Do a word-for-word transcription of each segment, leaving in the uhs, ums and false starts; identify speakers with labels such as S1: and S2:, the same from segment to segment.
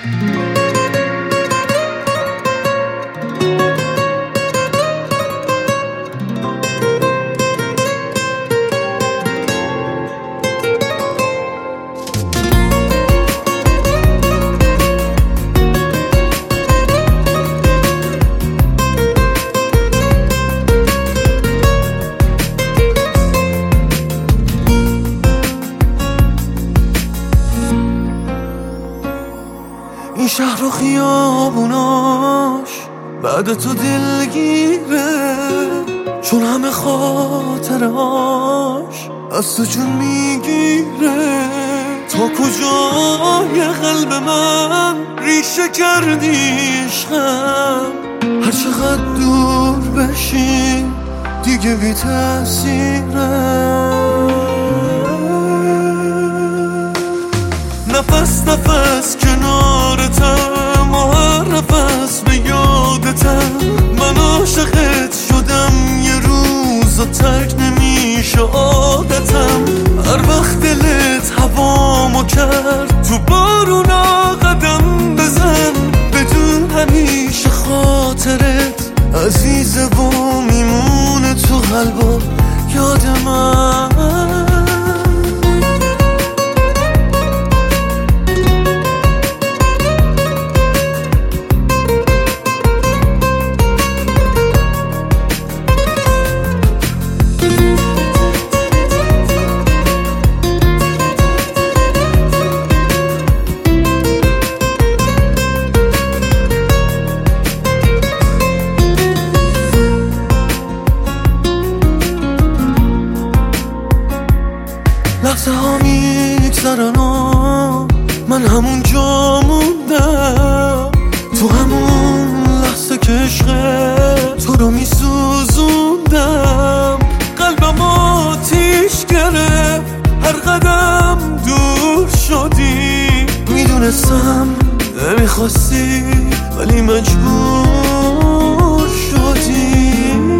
S1: این شهر و خیابوناش بعد تو دلگیره، چون همه خاطرهاش از تو جون میگیره. تا کجای قلب من ریشه کردی عشقم، هر چقدر دور بشی دیگه بی تأثیره. نفس نفس کنارتم و هر نفس به یادتم، من عاشقت شدم یه روز و ترک نمیشه عادتم. هر وقت دلت هوامو کرد تو بارونا قدم بزن، بدون همیشه خاطرت عزیزه و میمونه تو قلب و یاد من. لحظه ها میگذرن و من همون جا موندم، تو همون لحظه که عشق تو رو میسوزوندم. قلبم آتیش گرفت هر قدم دور شدی، میدونستم نمیخواستی ولی مجبور شدی.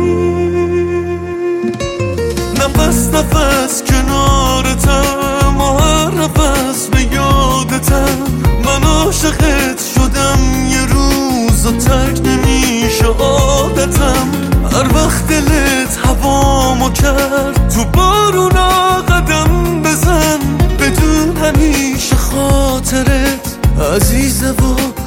S1: نفس نفس کنارتم و هر نفس به یادتم، من عاشقت شدم یه روز و ترک نمیشه عادتم. هر وقت دلت هوامو کرد تو بارونا قدم بزن، بدون همیشه خاطرت عزیزه و